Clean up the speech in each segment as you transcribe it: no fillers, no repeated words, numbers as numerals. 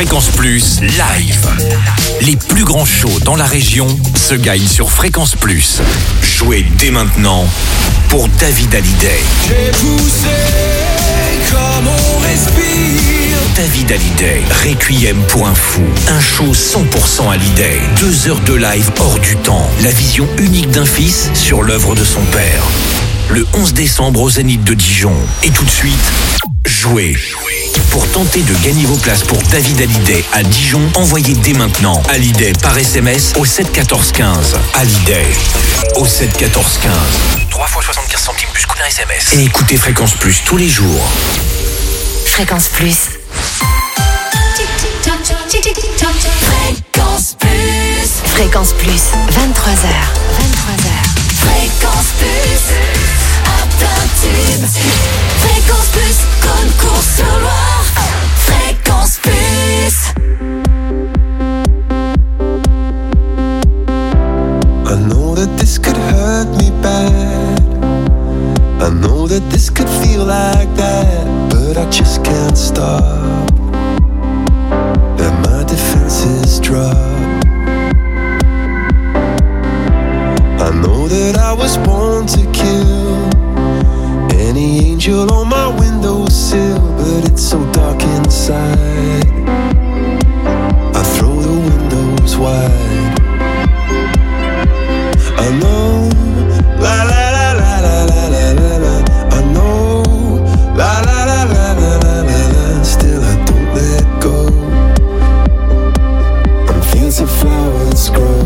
Fréquence Plus live. Les plus grands shows dans la région se gagnent sur Fréquence Plus. Jouez dès maintenant pour David Hallyday. J'ai poussé comme on respire. David Hallyday, Requiem pour un fou. Un show 100% Hallyday. 2 heures de live hors du temps. La vision unique d'un fils sur l'œuvre de son père. Le 11 décembre au Zénith de Dijon. Et tout de suite, jouez. Pour tenter de gagner vos places pour David Hallyday à Dijon, envoyez dès maintenant Hallyday par SMS au 7 14 15. Hallyday au 7 14 15. 3 fois 75 centimes plus coût d'un SMS. Et écoutez Fréquence Plus tous les jours. Fréquence Plus. Fréquence Plus. Fréquence Plus, 23h. Fréquence Plus, à plein tube. Fréquence Plus, concours sur Loire. Fréquence Plus. I know that this could hurt me bad. I know that this could feel like that, but I just can't stop. And my defenses drop. I know that I was born to kill any angel on my windowsill, but it's so dark inside. I throw the windows wide. I know, la la la la la la la la la. I know, la la la la la la la la. Still I don't let go. And fields of flowers grow.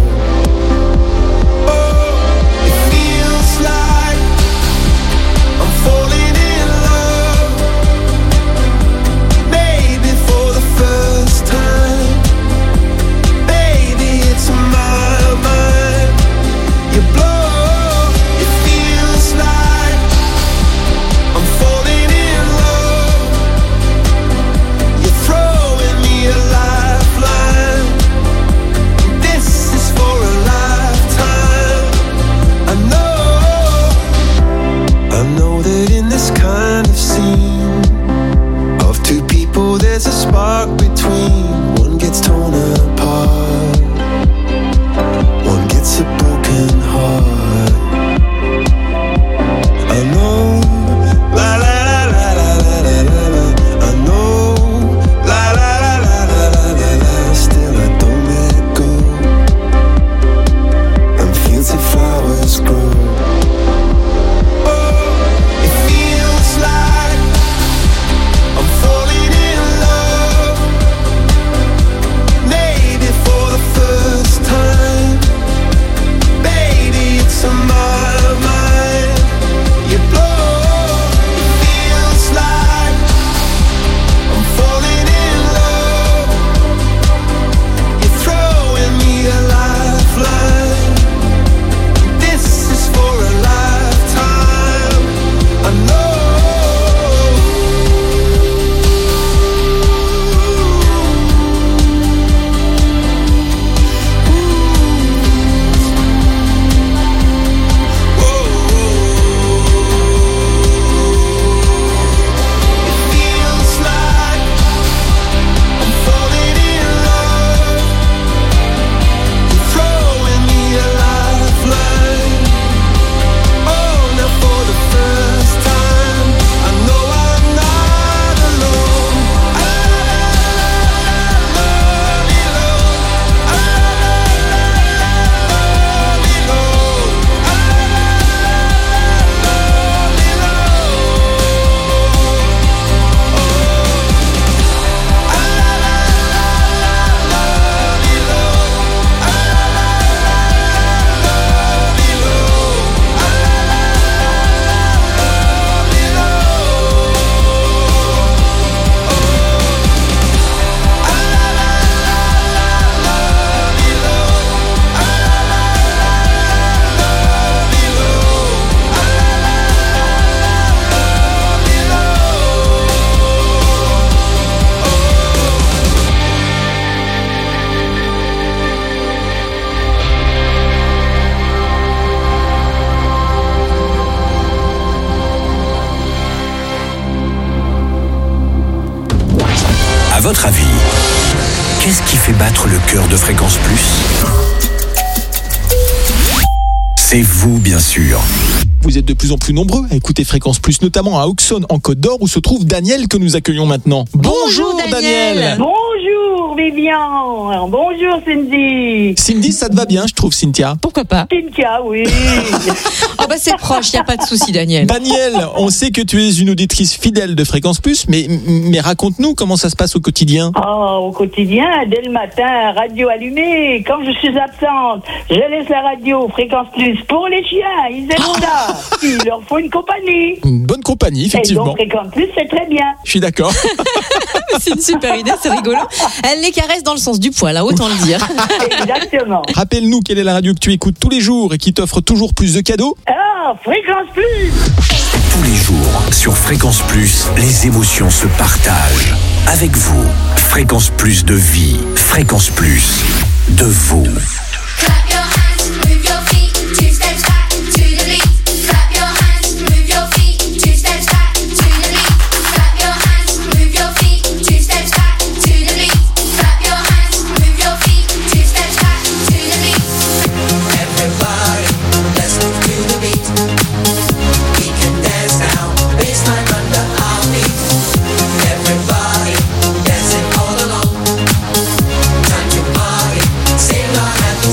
There's a spark between. One gets torn apart, one gets a broken heart. I know, la la la la la la la la. I know, la la la la la la la la. Still I don't let go. And fields of flowers grow. Oh, it feels like I'm falling in love. À votre avis, qu'est-ce qui fait battre le cœur de Fréquence Plus ? C'est vous, bien sûr. Vous êtes de plus en plus nombreux à écouter Fréquence Plus, notamment à Auxonne, en Côte d'Or, où se trouve Daniel que nous accueillons maintenant. Bonjour Daniel. Bonjour Vivian. Bonjour Cindy. Cindy, ça te va bien, je trouve, Cynthia. Pourquoi pas? Cynthia, oui. Oh bah c'est proche, y a pas de souci Daniel. Daniel, on sait que tu es une auditrice fidèle de Fréquence Plus, mais raconte-nous comment ça se passe au quotidien. Au quotidien, dès le matin, radio allumée. Quand je suis absente, je laisse la radio Fréquence Plus pour les chiens. Ils aiment ça. Il leur faut une compagnie. Une bonne compagnie, effectivement. Et donc Fréquence Plus, c'est très bien. Je suis d'accord. C'est une super idée, c'est rigolo. Elle les caresse dans le sens du poil, hein, autant le dire. Exactement. Rappelle-nous quelle est la radio que tu écoutes tous les jours et qui t'offre toujours plus de cadeaux. Fréquence Plus. Tous les jours, sur Fréquence Plus, les émotions se partagent. Avec vous, Fréquence Plus de vie, Fréquence Plus de vous. Clap your hands, move your feet, 2 steps back to the beat. Clap your hands, move your feet, 2 steps back to the beat. Clap your hands, move your feet, 2 steps back to the beat. Clap your hands, move your feet, 2 steps back to the beat. Everybody, let's move to the beat. We can dance now, baseline under our feet. Everybody, dancing all along. Time to party, sing along at the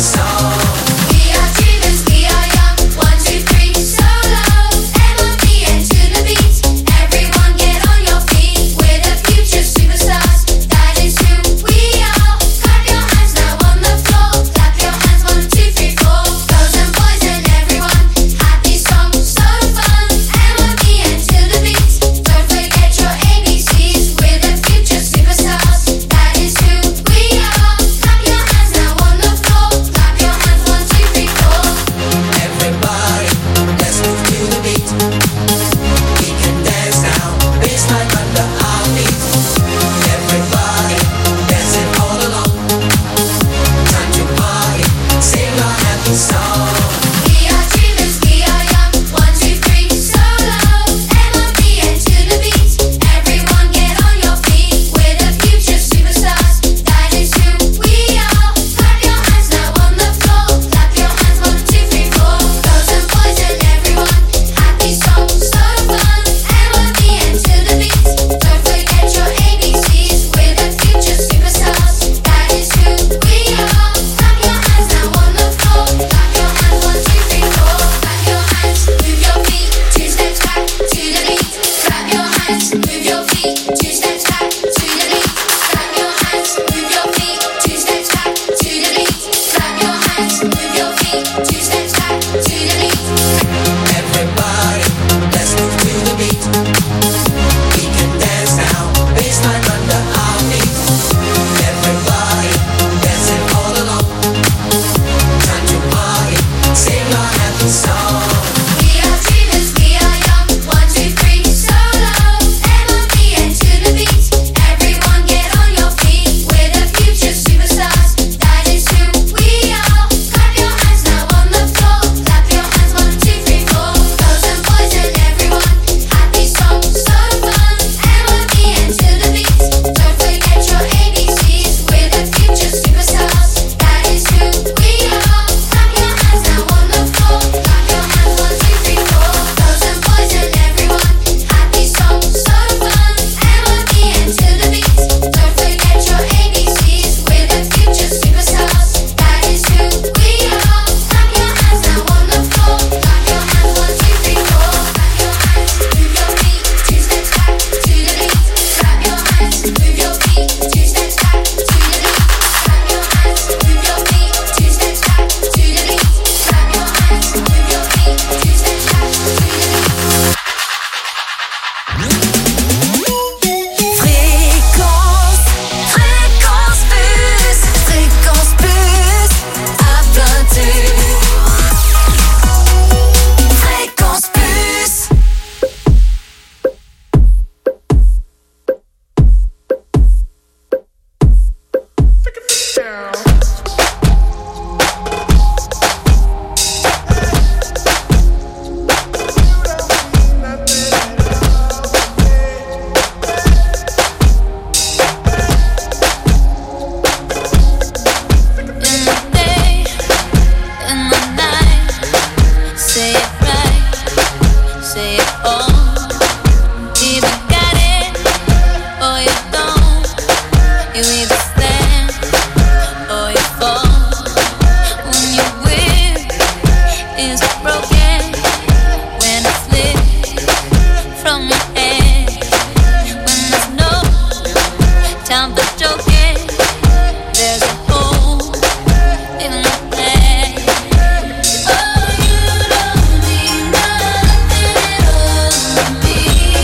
time for joking. There's a hole in my head. Oh, you don't mean nothing at all to me.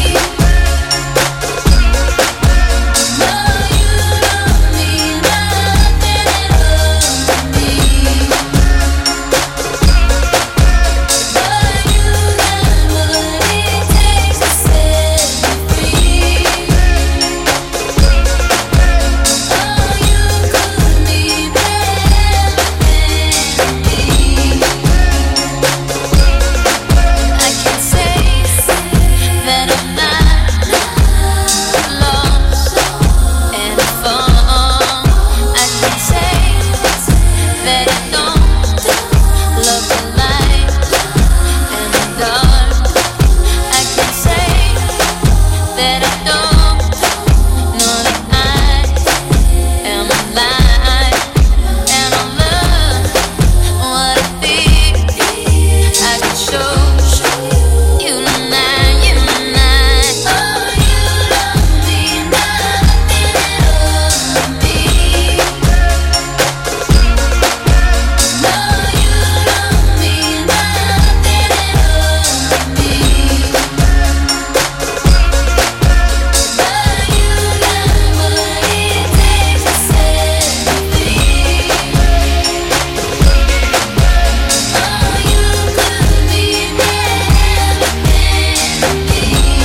No, you don't mean nothing at all to me. But you got what it takes to set me free. Oh, you could be better than me. I can say that I'm not lost and found. I can say that I don't love the light and the dark. I can say that I don't know that I am alive and I love what I feel. I can show you tonight, you tonight. Oh, you don't mean nothing at all to me. No, you don't mean nothing at all to me. But you got what it takes to set me free. Oh, you could be better than me.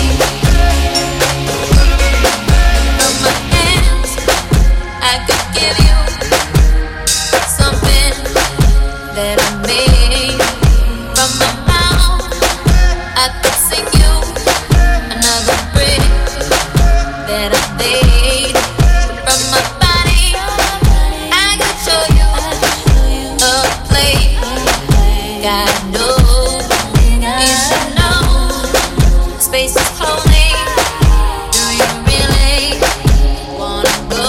From my hands, I could give you something that I made. From my mouth, I could sing you another bridge that I laid. From my body, I could show you a place. God knows you should know. Space is holy. Do you really wanna go?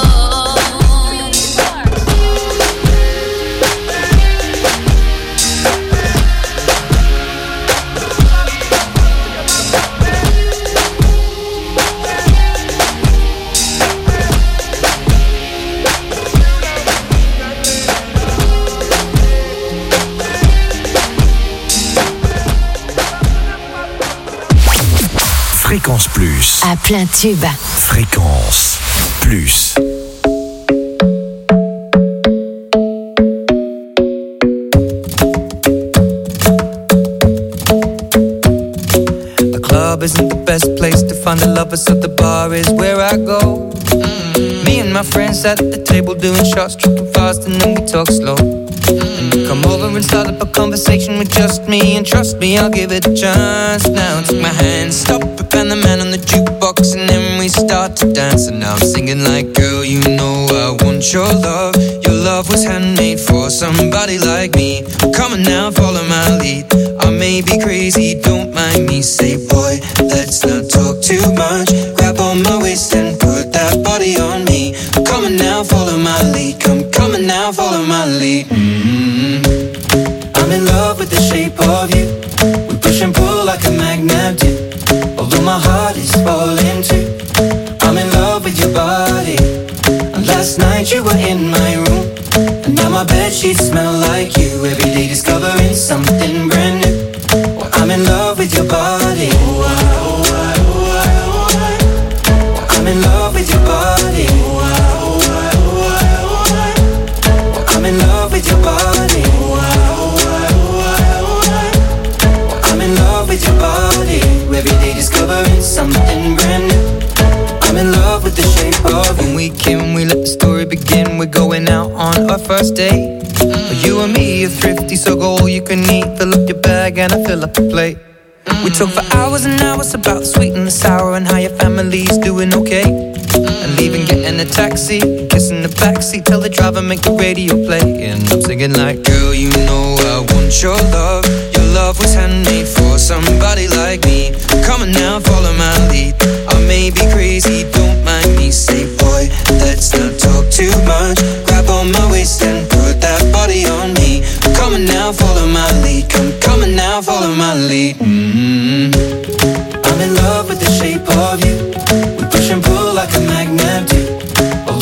Fréquence Plus. À plein tube. Fréquence Plus. The club isn't the best place to find a lover, so the bar is where I go. Me and my friends sat at the table doing shots, tripping fast, and then we talk slow. And you come over and start up a conversation with just me, and trust me, I'll give it a chance. Now take my hand, stop it, and the man on the jukebox, and then we start to dance. And now I'm singing like, girl, you know I want your love. Your love was handmade for somebody like me. Come on now, follow my lead. I may be crazy, don't mind me. Say, boy, let's not talk too much. Grab on my waist and put that body on me. Come on now, follow my lead. Come on now, follow my lead. I'm in love with the shape of you. We push and pull like a magnet do. Although my heart is falling too. I'm in love with your body. And last night you were in my room, and now my bedsheets smell like you. Every day discovering something brand new. Well, I'm in love with your body. I'm in love with your body. I'm in love with your body. I'm in love with your body. Every day discovering something brand new. I'm in love with the shape of you. When we came, we let the story begin. We're going out on our first date. You and me are thrifty, so go all you can eat. Fill up your bag and I fill up the plate. We talk for hours and hours about the sweet and the sour, and how your family's doing okay. And leaving, getting a taxi, kissing the backseat, tell the driver make the radio play. And I'm singing like, girl, you know I want your love. Your love was handmade for somebody like me. Come on now, follow my lead. I may be crazy, don't mind me. Say, boy, let's not talk too much. Grab on my waist and put that body on me. Come on now, follow my lead. Come on now, follow my lead. I'm in love with the shape of you. We push and pull like a magnet do.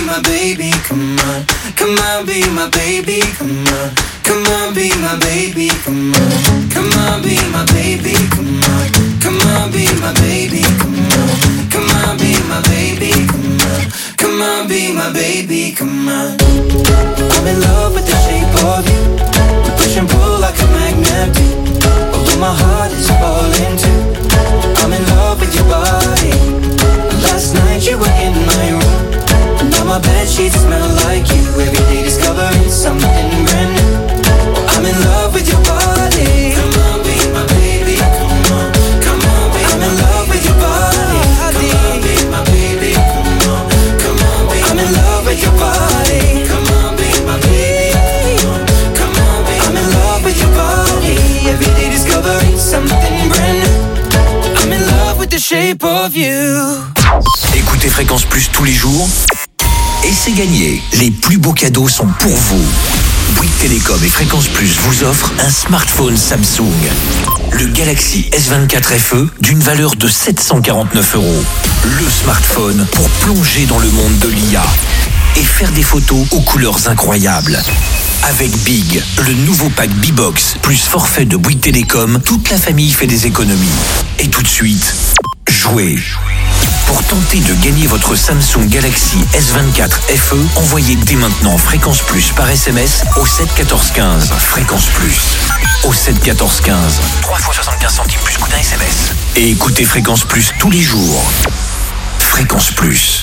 my baby, come on. Come on, be my baby, come on. Come on, be my baby, come on. Come on, be my baby, come on. Come on, be my baby, come on. Come on, be my baby, come on. Come on, be my baby, come on. I'm in love with the shape of you. We push and pull like a magnet do. Although my heart is falling too. I'm in love with your body. Last night you were in my room. Now my bedsheets smell like you. Every day discovering something brand new. I'm in love with your body. Come on, be my baby. Come on, come on, be I'm in love with your body. Come on, be my baby. Come on, come on, be I'm in love with your body. Come on, be my baby. Come on, be I'm in love with your body. Every day discovering something brand new. I'm in love with the shape of you. Écoutez Fréquence Plus tous les jours et c'est gagné. Les plus beaux cadeaux sont pour vous. Bouygues Télécom et Fréquence Plus vous offrent un smartphone Samsung. Le Galaxy S24 FE d'une valeur de 749 €. Le smartphone pour plonger dans le monde de l'IA et faire des photos aux couleurs incroyables. Avec Big, le nouveau pack B-Box plus forfait de Bouygues Télécom, toute la famille fait des économies. Et tout de suite, jouez. Pour tenter de gagner votre Samsung Galaxy S24 FE, envoyez dès maintenant Fréquence Plus par SMS au 7 14 15. Fréquence Plus au 7 14 15. 3 fois 75 centimes plus coût d'un SMS. Et écoutez Fréquence Plus tous les jours. Fréquence Plus.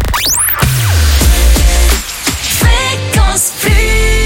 Fréquence Plus.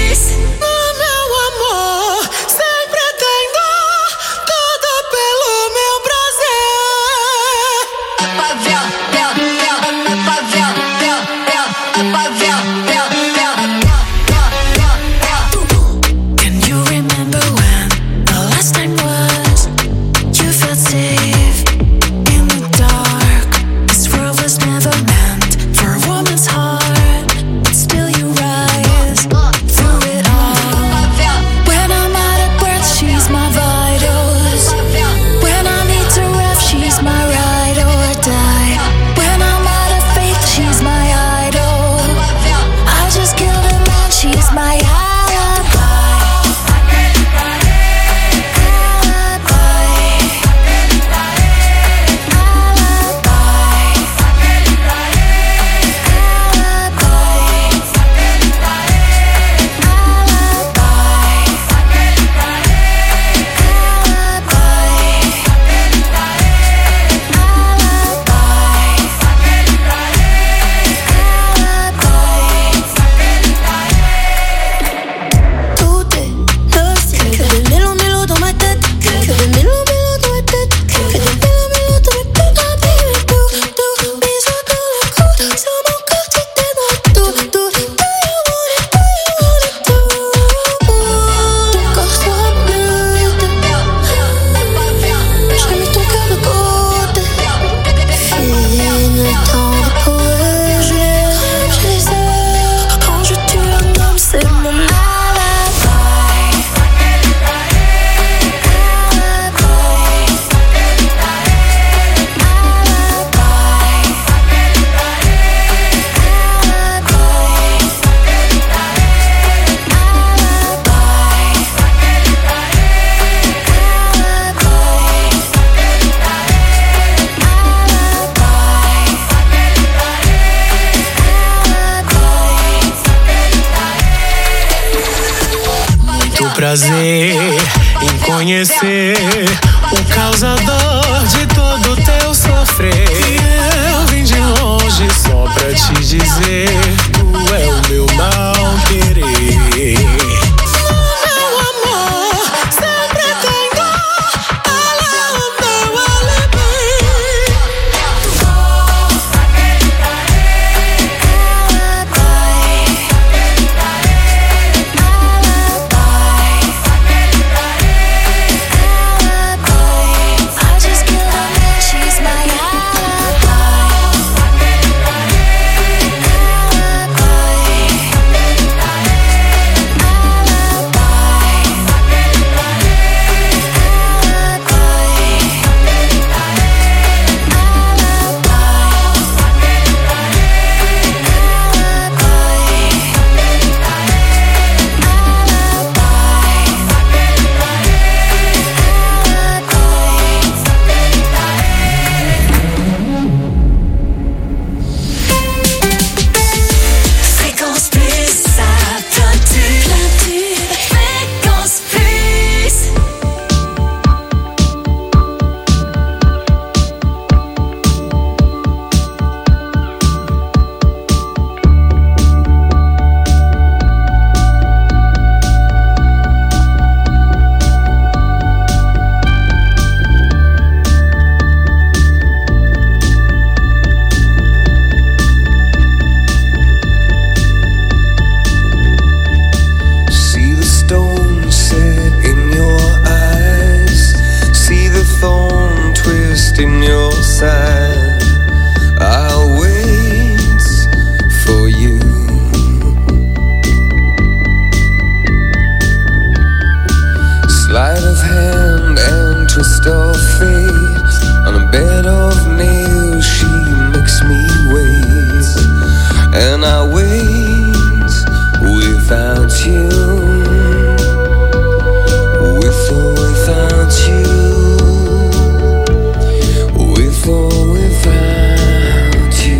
Prazer em conhecer o causador de todo teu sofrer. Eu vim de longe só pra te dizer, tu é o meu mal querer. Meu amor, sempre tem dor, ela é o meu alibi. Sleight of hand and twist of fate. On a bed of nails she makes me wait. And I wait without you. With or without you. With or without you.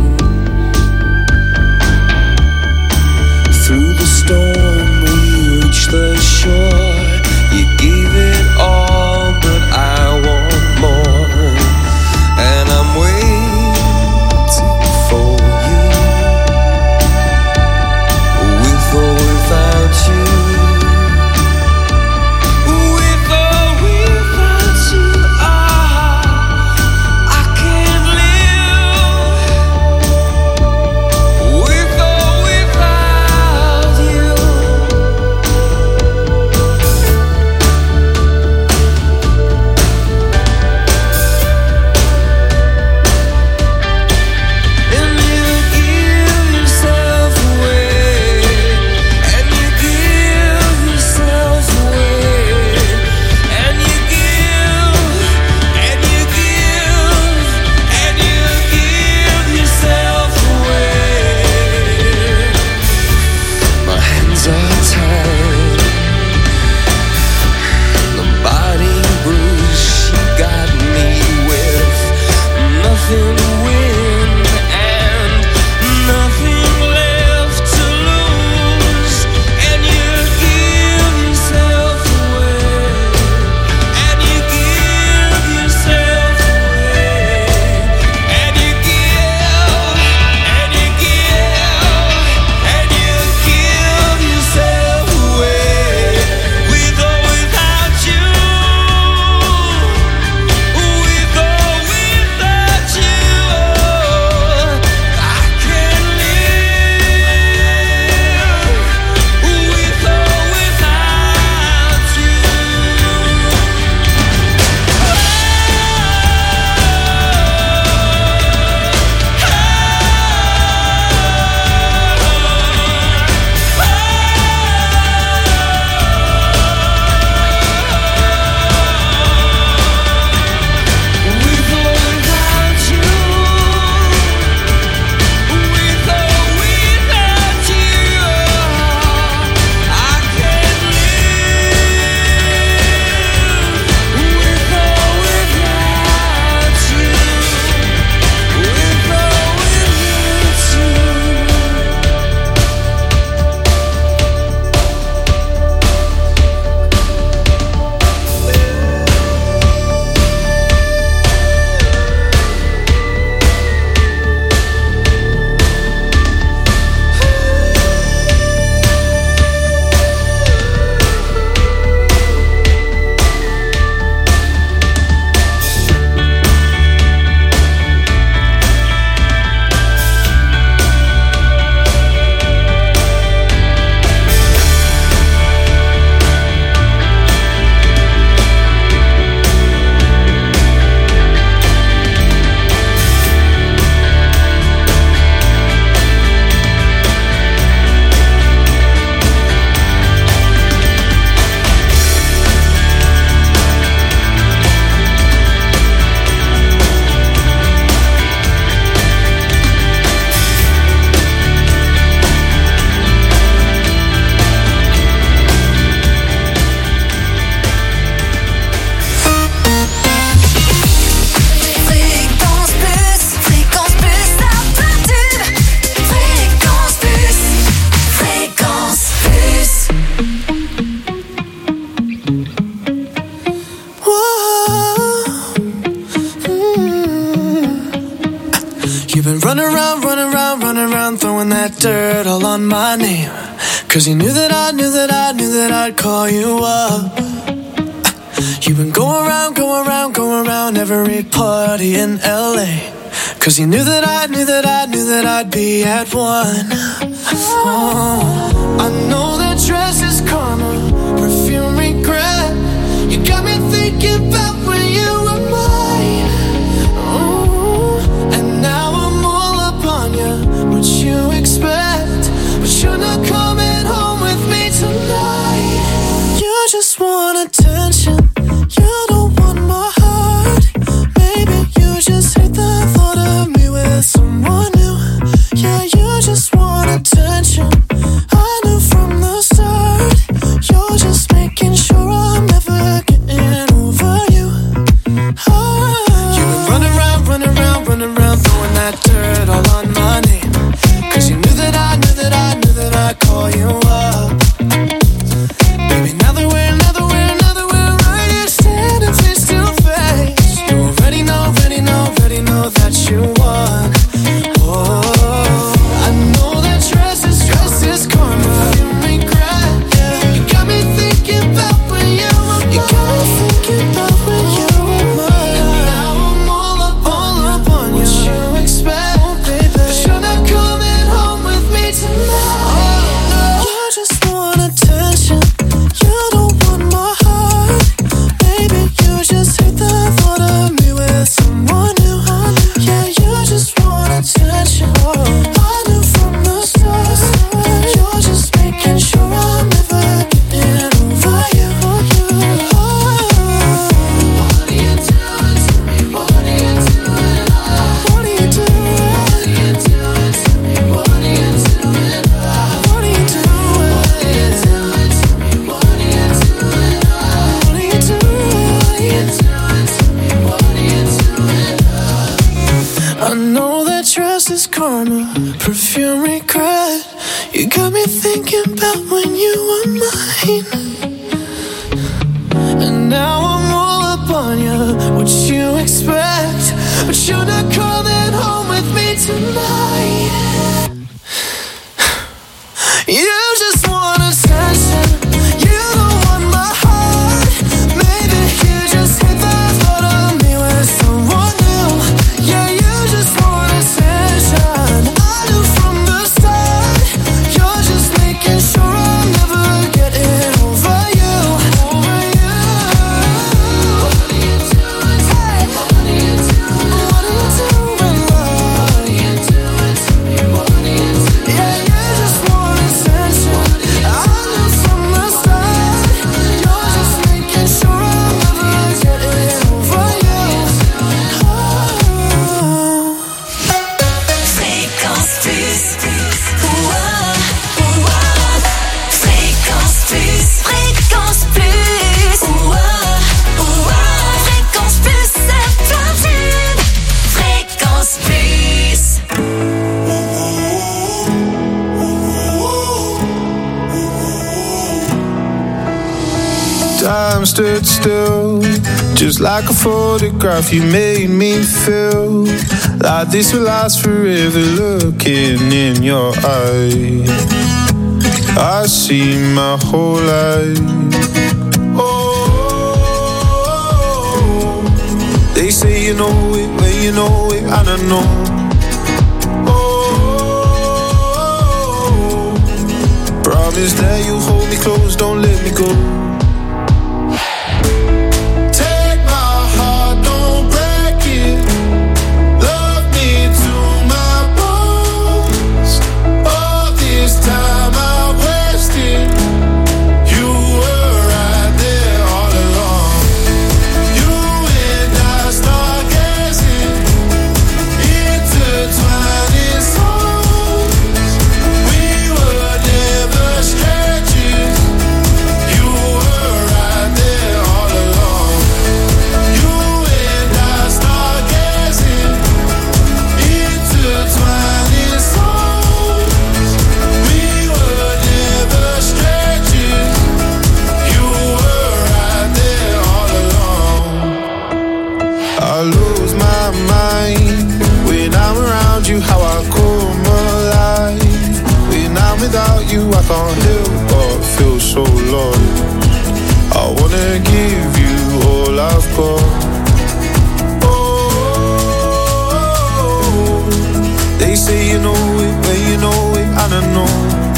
Through the storm we reach the shore. You gave it all, but I want more. And I'm waiting for you. With or without you. With or without you, I can't live. With or without you. And you give yourself away. And you give yourself away. And you give. And you give. And you give yourself away. My hands are tied. The body bruise she got me with. Nothing to win and nothing left to lose. And you give yourself away. And you give yourself away. And you give. And you give. And you give yourself away. With or without you. With or without you, I can't live. With or without you. With or without you. With or without you, I can't live. With or without you. With or Fréquence Plus, ça peut tube. Fréquence Plus, Fréquence Plus. You've been running around, throwing that dirt all on my name. Cause you knew that I'd call you up. You've been going around every party in LA. Cause you knew that I'd be at one. Oh, I know that dress is karma, perfume regret. You got me thinking about when you were mine. Oh, and now I'm all up on you. What you expect? But you're not coming home with me tonight. You just wanna tell you were mine. And now I'm all up on you. What you expect? But you're not coming home with me tonight. You just want attention. You don't want my heart. Maybe you just hit the thought of me with someone new. Yeah, you just want attention. I knew from the start. You're just making sure I'm never getting over you. Over you. What are you doing? Hey. What are you doing? What are you doing, love? What are you doing to me? What are you doing? Yeah, you just want attention. I knew from the start. You're just making sure I'm never getting over you. Fréquence plus. Fréquence plus. Fréquence plus. Fréquence plus, c'est platine. Fréquence plus. Time stood still, just like a photograph. You made me feel like this will last forever. Looking in your eyes, I see my whole life. Oh, they say you know it when you know it, and I know. Oh, promise that you hold me close, don't let me go. Take my heart, don't break it. Love me to my bones. All this time I wasted. You were right there all along. You and I stargazing, intertwining souls. We were never strangers. You were right there all along. You and I stargazing, intertwining souls. We were never strangers. You were right there all along. I lose my mind when I'm around you. How I come alive when I'm without you. I can't help but feel so lost. I wanna give you all I've got. Oh, they say you know it when you know it, and I know.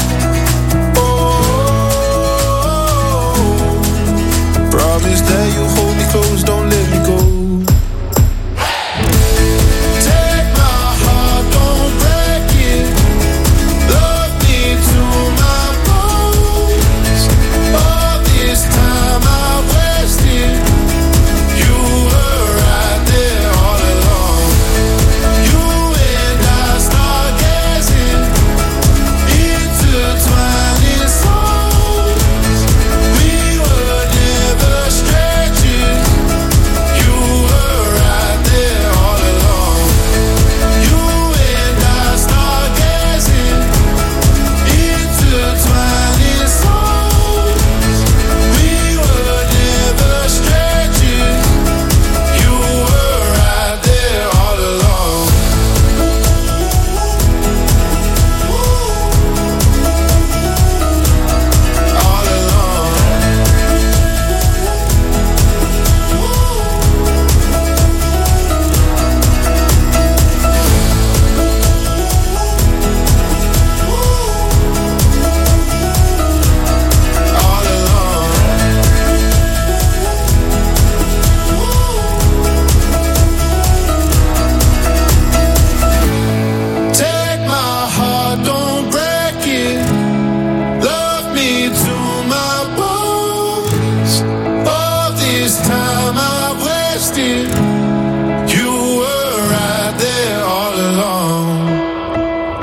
Oh, promise that you hold me close, don't let me go. Take my heart, don't break it. Love me to my bones. All this time I wasted. You were right there all along. You and I stargazing, intertwining souls. We were never strangers. You were right there all along. You and I stargazing, intertwining souls. We were never strangers. You were right there all along. All along. All along. Take my heart, don't break it. Love me to my bones. All this time I wasted. You were right there all along.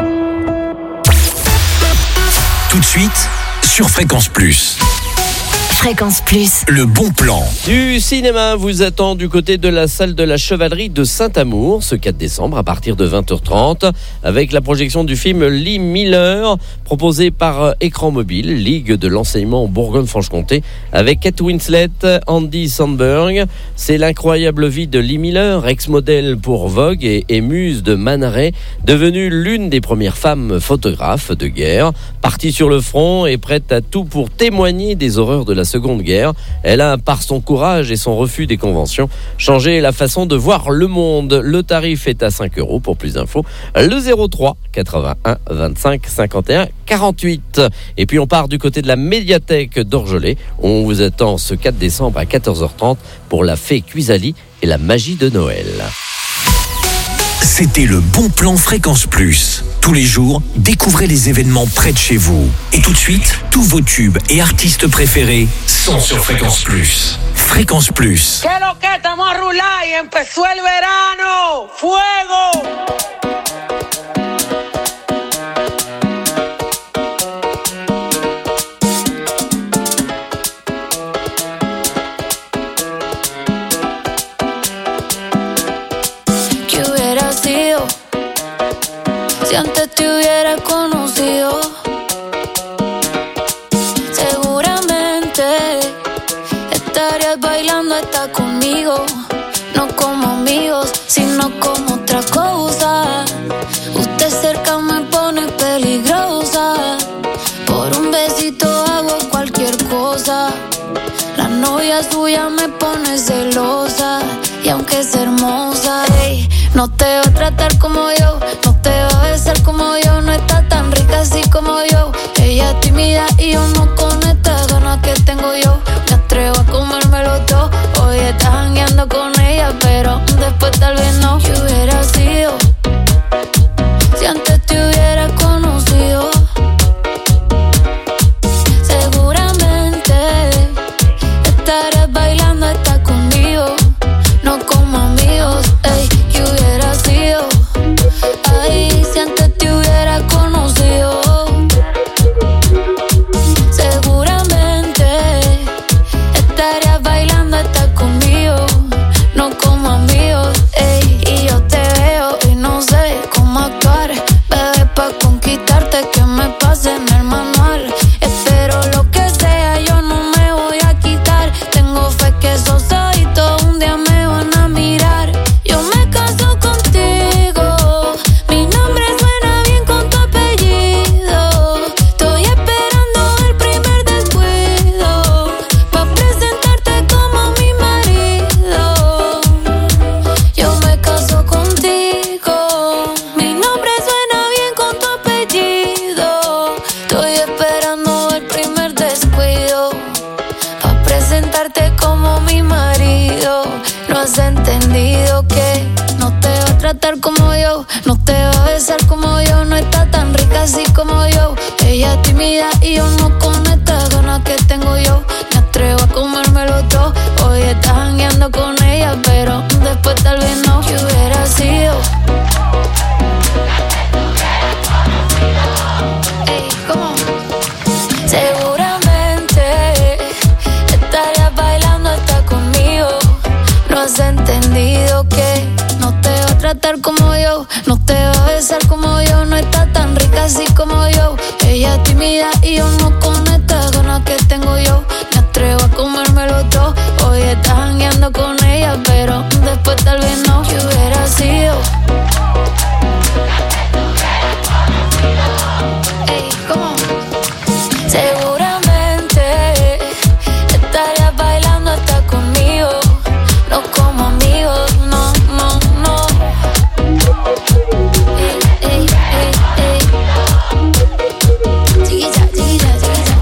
Tout de suite sur Fréquence Plus. Fréquence Plus. Le bon plan. Du cinéma vous attend du côté de la salle de la Chevalerie de Saint-Amour ce 4 décembre à partir de 20h30 avec la projection du film Lee Miller proposé par Écran Mobile, Ligue de l'enseignement en Bourgogne-Franche-Comté avec Kate Winslet, Andy Samberg. C'est l'incroyable vie de Lee Miller, ex-modèle pour Vogue et muse de Man Ray, devenue l'une des premières femmes photographes de guerre, partie sur le front et prête à tout pour témoigner des horreurs de la Seconde Guerre. Elle a, par son courage et son refus des conventions, changé la façon de voir le monde. Le tarif est à 5 € pour plus d'infos. Le 03 81 25 51 48. Et puis on part du côté de la médiathèque d'Orgelet. On vous attend ce 4 décembre à 14h30 pour la fée Cuisali et la magie de Noël. C'était le bon plan Fréquence Plus. Tous les jours, découvrez les événements près de chez vous. Et tout de suite, tous vos tubes et artistes préférés sont sur Fréquence Plus. Fréquence Plus. ¿Qué lo que estamos a rular y empezó el verano? ¡Fuego! ¿Qué hubiera sido si antes te hubiera conocido? Seguramente estarías bailando hasta conmigo, no como amigos, sino como otra cosa. Usted cerca me pone peligrosa, por un besito hago cualquier cosa. La novia suya me pone celosa, y aunque es hermosa, ey, no te va a tratar como yo, no te va a besar como yo, no está tan rica así como yo. Ella es tímida y yo no con estas ganas que tengo yo. Me atrevo a comérmelo todo, hoy estás jangueando con ella, pero después tal vez no. ¿Qué hubiera sido si antes te hubiera conocido? Seguramente estarías bailando hasta conmigo, no como amigos, ey. ¿Qué hubiera sido? Ay, si antes te hubiera conocido. Seguramente estarías bailando hasta conmigo, no como amigos, ey. Y yo te veo y no sé cómo actuar, bebé, pa' conquistarte que me pase en el manual. Espero lo que sea, yo no me voy a quitar. Tengo fe que esos ojitos un día me van a mirar. Yo me caso contigo, mi nombre suena bien con tu apellido. Estoy esperando el primer descuido pa' presentarte como mi marido. Yo me caso contigo, mi nombre suena bien con tu apellido. Estoy esperando el primer descuido pa' presentarte como mi marido. No has entendido que no te va a tratar como yo, no te va a besar como yo, no está tan rica así como yo. Ella es tímida y yo no con estas ganas que tengo yo. Me atrevo a comérmelo todo, hoy estás jangueando con ella, pero después tal vez no. ¿Qué hubiera sido? Ey, ¿cómo? Seguramente estarías bailando hasta conmigo. No has entendido que no te va a tratar como yo, no te va a besar como yo, no está tan rica así como yo. Ella es tímida y yo no con estas ganas que tengo yo. Me atrevo a comérmelo todo, hoy estás jangueando con ella, pero después tal vez no. ¿Qué hubiera sido? Ey, ¿cómo? Seguramente estarías bailando hasta conmigo, no como amigos, no, no, no. Ey, ey, ey, ey. Chiquita, chiquita, chiquita.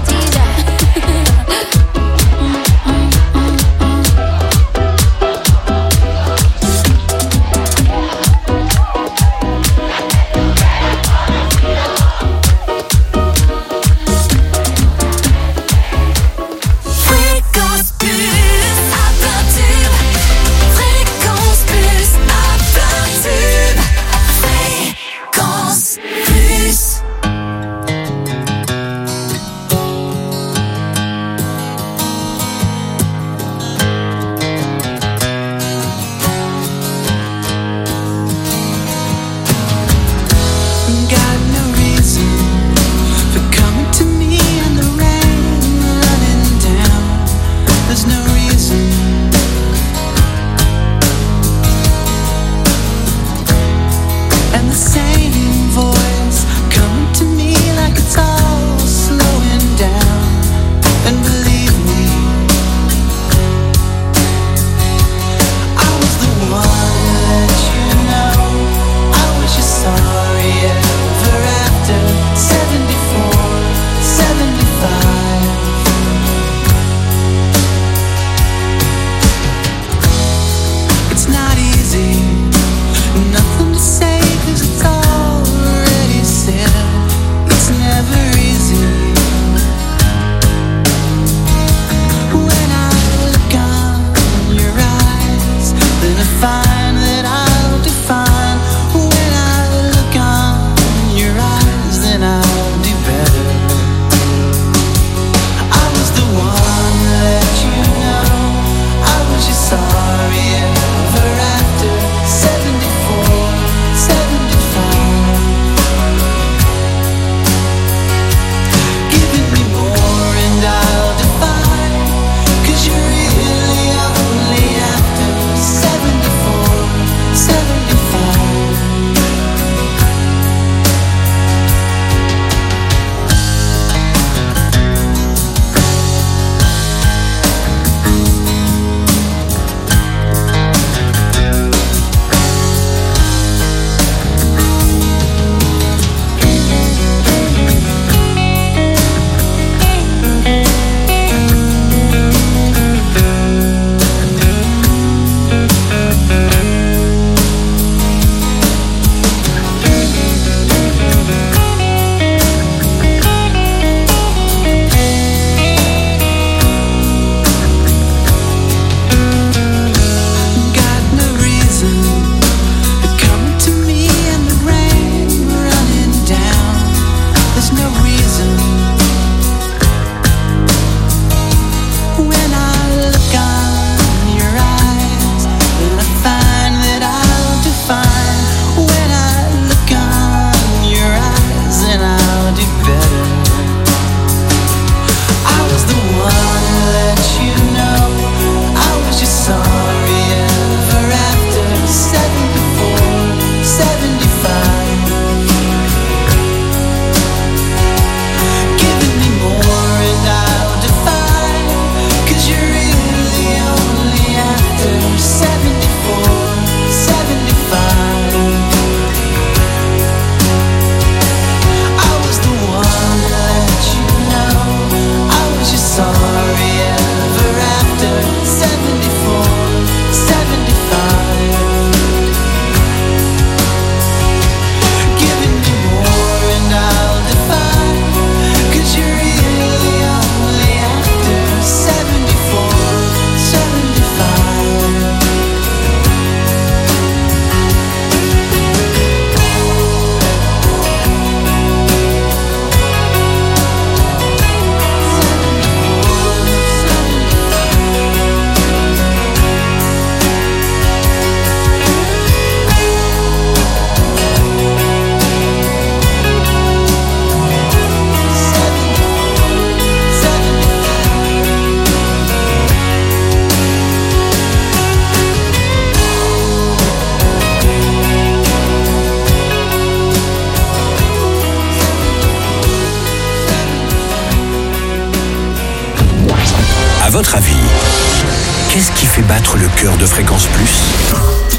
then I find that I'll define when I look on your eyes, then I'll do better. I was the one that you know, I was just sorry ever after 74, 75. Giving me more and I'll define, 'cause you're really only after 74, 75. Got no reason to come to me in the rain running down. There's no reason. When I look on your eyes, then I find that I'll define. When I look on your eyes, then I'll do better. I was the one that you know, I was just sorry ever after 74, 75. Giving me more and I'll define, 'cause you're really only after 74, 75. I was the one that you know, I was just sorry ever after 74, 75. Giving me more and I'll define, 'cause you're really only after 74, 75. À votre avis, qu'est-ce qui fait battre le cœur de Fréquence Plus ?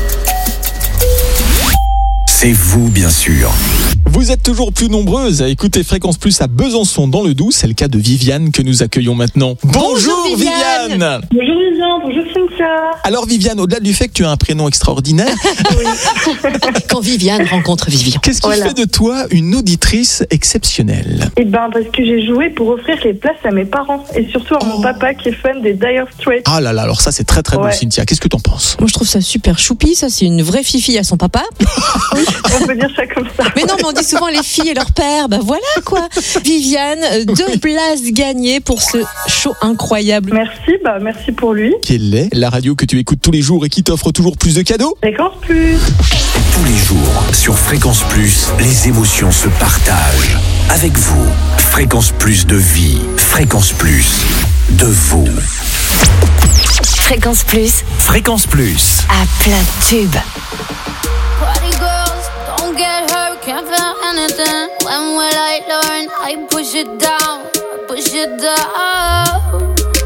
C'est vous, bien sûr. Vous êtes toujours plus nombreuses à écouter Fréquence Plus à Besançon dans le Doubs. C'est le cas de Viviane que nous accueillons maintenant. Bonjour Viviane. Bonjour Viviane, bonjour Cynthia. Alors Viviane, au-delà du fait que tu as un prénom extraordinaire, Quand Viviane rencontre Vivian. qu'est-ce qui fait de toi une auditrice exceptionnelle ? Eh ben parce que j'ai joué pour offrir les places à mes parents et surtout à mon papa qui est fan des Dire Straits. Ah là là, alors ça c'est très très beau Ouais. Cynthia. Qu'est-ce que t'en penses ? Moi je trouve ça super choupi, ça c'est une vraie fifi à son papa. On peut dire ça comme ça. Mais non, mais on dit souvent les filles et leur père, bah voilà quoi. Viviane, 2 places gagnées pour ce show incroyable. Merci pour lui. Quelle est la radio que tu écoutes tous les jours et qui t'offre toujours plus de cadeaux ? Fréquence Plus. Tous les jours, sur Fréquence Plus, les émotions se partagent. Avec vous, Fréquence Plus de vie, Fréquence Plus de vous. Fréquence Plus, Fréquence Plus. à plein de tubes. Party girls, don't get hurt, can't feel anything. When will I learn? I push it down, push it down.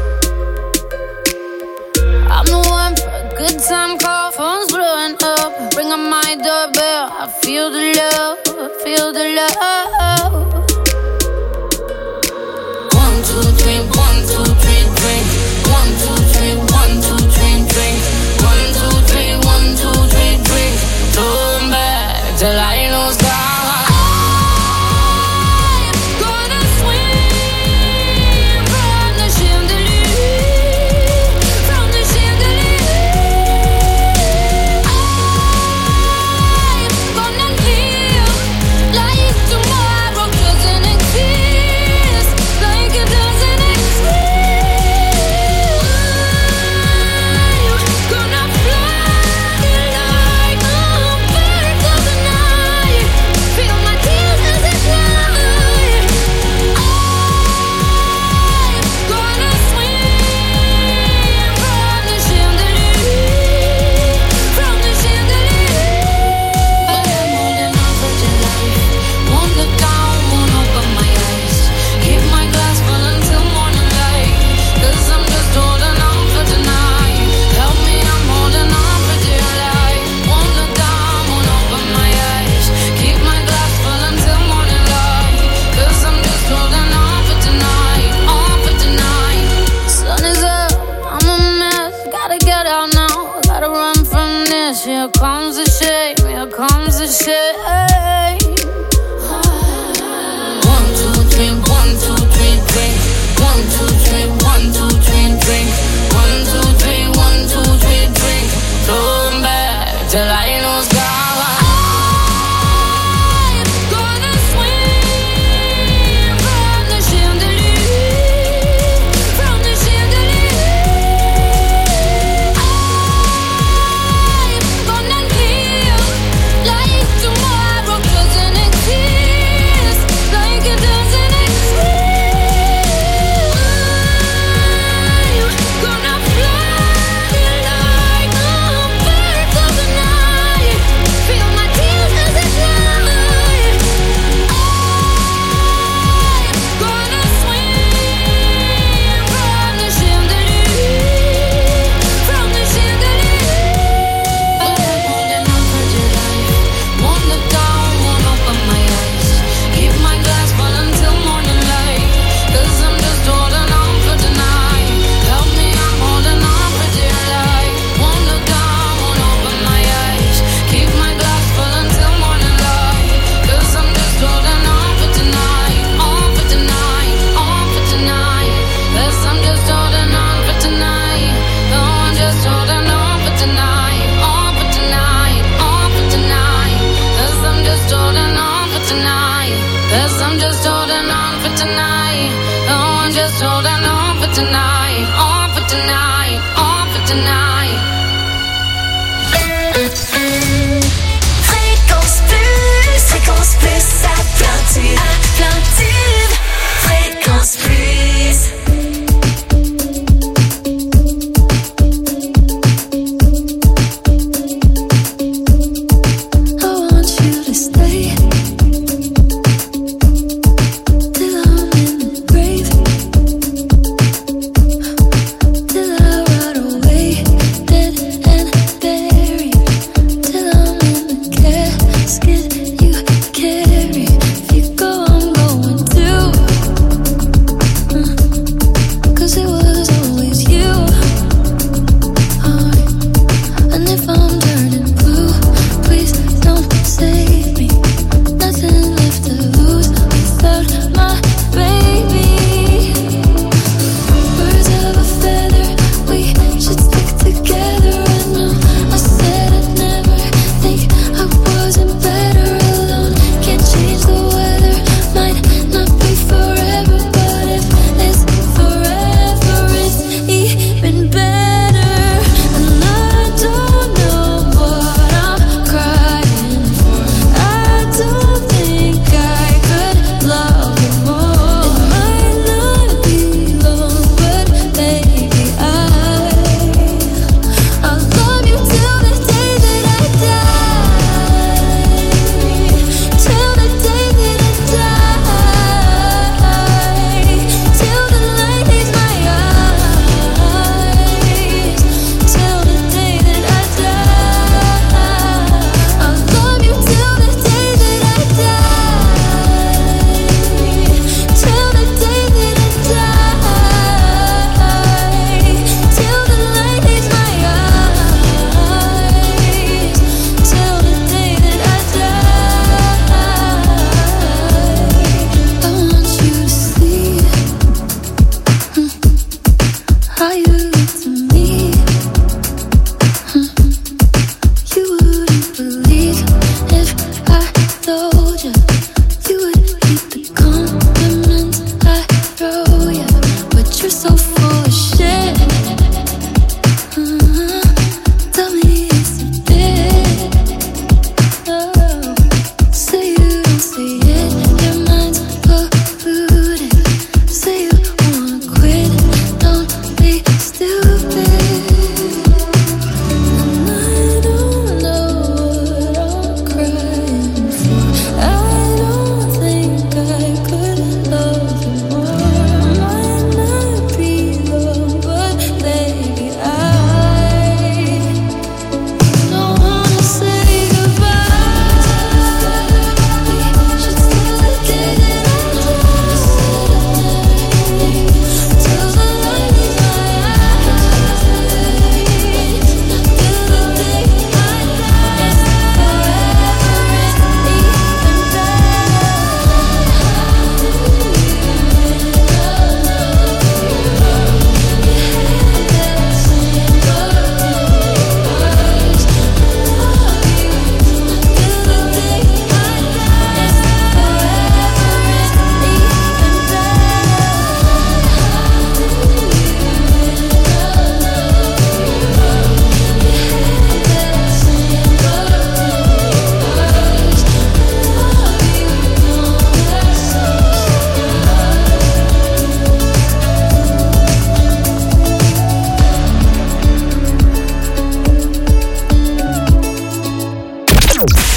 I'm the one for a good time call, phone's blowing up. Ring on my doorbell, I feel the love, I feel the love. 1, 2, 3, 1, 2, 3, drink. 1, 2, 3, 1, 2, 3, drink. 1, 2, 3, 1, 2, 3, drink. Turn back till I lose God. Gotta run from this. Here comes the shame. Here comes the shame. 1, 2, 3, 1, 2, 3, drink. 1, 2, 3, 1, 2, 3, drink. 1, 2, 3, 1, 2, 3, drink. Throw back till I know it's gone. Fréquence Plus Atlantique. Atlantique. Fréquence Plus.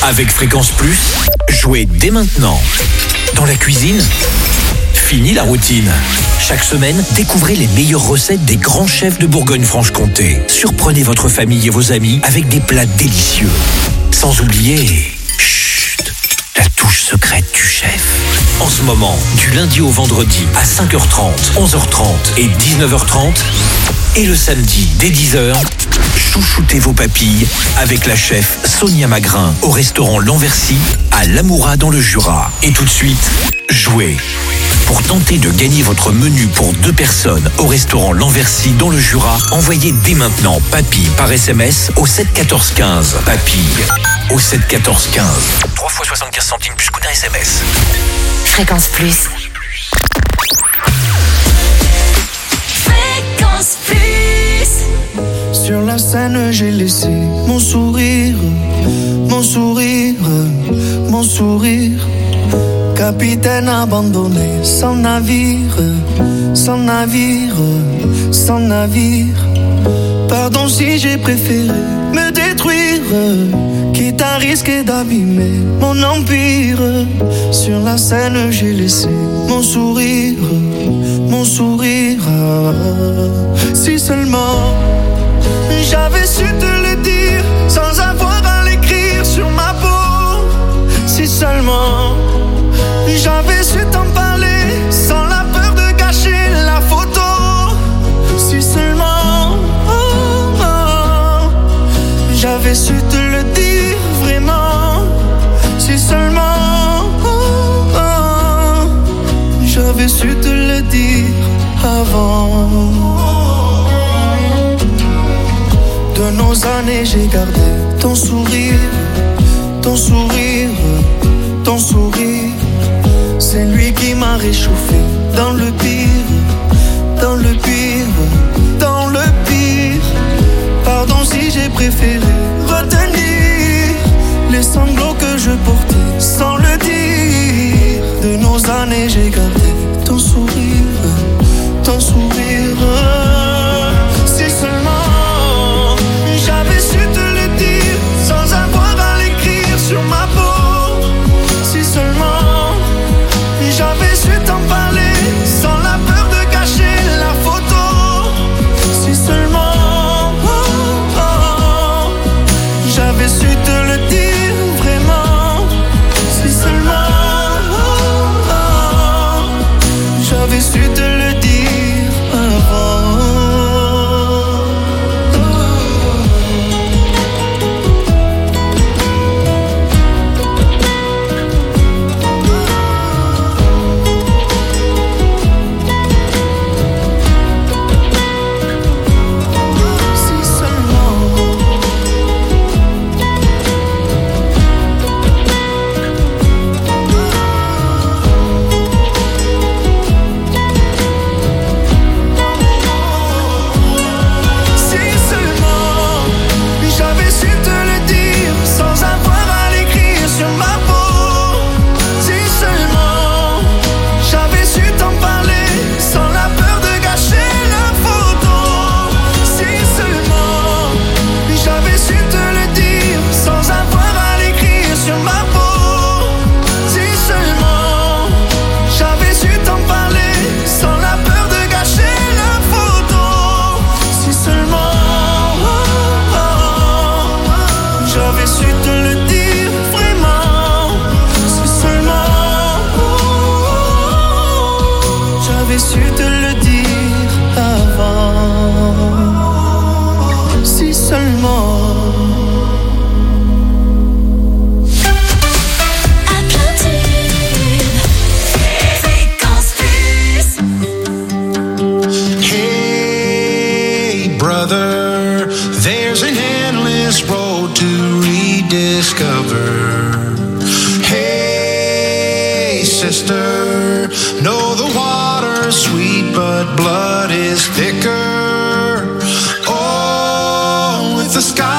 Avec Fréquence Plus, jouez dès maintenant. Dans la cuisine, fini la routine. Chaque semaine, découvrez les meilleures recettes des grands chefs de Bourgogne-Franche-Comté. Surprenez votre famille et vos amis avec des plats délicieux. Sans oublier, la touche secrète du chef. En ce moment, du lundi au vendredi à 5h30, 11h30 et 19h30. Et le samedi, dès 10h, chouchoutez vos papilles avec la chef Sonia Magrin au restaurant L'Anversy à Lamoura dans le Jura. Et tout de suite, jouez. Pour tenter de gagner votre menu pour 2 personnes au restaurant L'Anversy dans le Jura, envoyez dès maintenant papilles par SMS au 7 14 15. Papilles au 7 14 15. 3 fois 75 centimes plus coût d'un SMS. Fréquence Plus. Fréquence Plus. Sur la scène, j'ai laissé mon sourire, mon sourire, mon sourire. Capitaine abandonné, sans navire, sans navire, sans navire. Pardon si j'ai préféré me détruire, quitte à risquer d'abîmer mon empire. Sur la scène, j'ai laissé mon sourire, mon sourire. Si seulement j'avais su te le dire sans avoir à l'écrire sur ma peau. Si seulement j'avais su t'en parler sans la peur de gâcher la photo. Si seulement j'avais su te le dire vraiment. Si seulement j'avais su te le dire avant. De nos années j'ai gardé ton sourire, ton sourire, ton sourire. C'est lui qui m'a réchauffé dans le pire, dans le pire, dans le pire. Pardon si j'ai préféré retenir les sanglots que je portais sans le dire. De nos années j'ai gardé ton sourire, ton sourire. Si seulement j'avais su te le dire sans avoir à l'écrire sur ma peau. Si seulement j'avais su t'en parler sans la peur de gâcher la photo. Si seulement j'avais su te le dire vraiment. Si seulement j'avais su te le dire avant. The sky